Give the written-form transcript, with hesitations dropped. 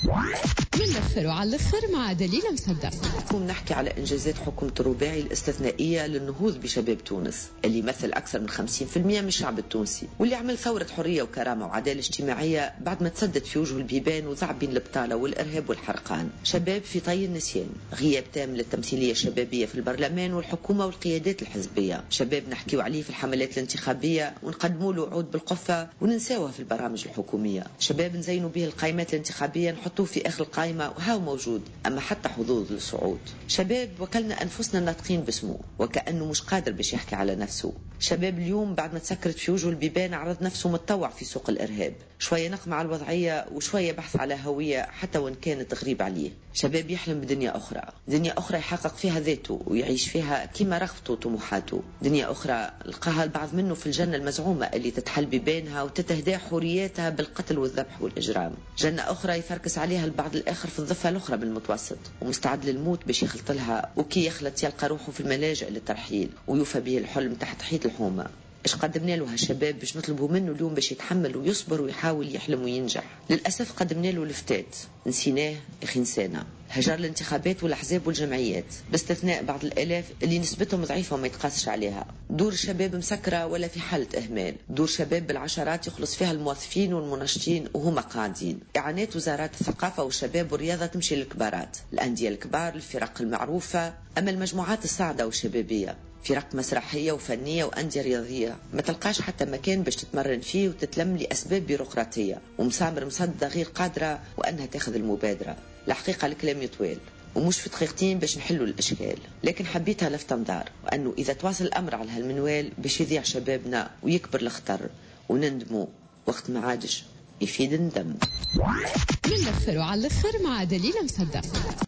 من الأخر وعلى الأخر مع دليل مصدق. اليوم نحكي على إنجازات حكومة الرباعي الاستثنائية للنهوض بشباب تونس اللي يمثل أكثر من 50% من الشعب التونسي، واللي عمل ثورة حرية وكرامة وعدالة اجتماعية بعد ما تسدد في وجه البيبان وذعب بين البطالة والإرهاب والحرقان. شباب في طي النسيان، غياب تام للتمثيلية الشبابية في البرلمان والحكومة والقيادات الحزبية. شباب نحكيو عليه في الحملات الانتخابية ونقدموا له عود بالقفة وننساوه في البرامج الحكومية. شباب نزينوا به القائمات الانتخابية نحطوه في آخر القائمة وهو موجود أما حتى حظوظ للصعود. شباب وكلنا أنفسنا ناطقين باسمه وكأنه مش قادر باش يحكي على نفسه. شباب اليوم بعد ما تسكرت في وجه البيبان عرض نفسه متطوع في سوق الإرهاب، شوية نقمة على الوضعية وشوية بحث على هوية حتى وإن كانت غريب عليه. شباب يحلم بدنيا أخرى، دنيا أخرى يحقق فيها ذاته ويعيش فيها كما رغبته وطموحاته. دنيا أخرى لقاها البعض منه في الجنة المزعومة اللي تتحل بيبانها وتتهدى حرياتها بالقتل والذبح والإجرام. جنة أخرى يفركس عليها البعض الآخر في الضفة الأخرى بالمتوسط ومستعد للموت باش يخلط لها، وكي يخلط يلقى روحه في الملاجئ للترحيل ويوفى به الحلم تحت حيط الحومة. ايش قدمنا له هالشباب باش نطلبوا منه اليوم باش يتحمل ويصبر ويحاول يحلم وينجح؟ للأسف قدمنا له الفتات، نسيناه اخي نسانا. هجر الانتخابات والأحزاب والجمعيات باستثناء بعض الآلاف اللي نسبتهم ضعيفة وما يتقاسش عليها. دور الشباب مسكرة ولا في حالة إهمال، دور شباب بالعشرات يخلص فيها الموظفين والمناشطين وهم قاعدين. إعانات وزارات الثقافة والشباب والرياضة تمشي للكبارات، الأندية الكبار، الفرق المعروفة. أما المجموعات الصاعدة والشبابية، فرق مسرحية وفنية وأندية رياضية، ما تلقاش حتى مكان باش تتمرن فيه وتتلم لأسباب بيروقراطية، ومسامر مصدة غير قادرة وأنها تاخذ المبادرة. الحقيقة الكلام يطويل ومش في دقيقتين باش نحلوا الأشكال، لكن حبيتها لفت انظار وأنه إذا تواصل الأمر على هالمنوال باش يضيع شبابنا ويكبر الخطر ونندموا وقت ما عادش يفيد الندم. من الأخر وعلى الأخر مع دليل مصدق.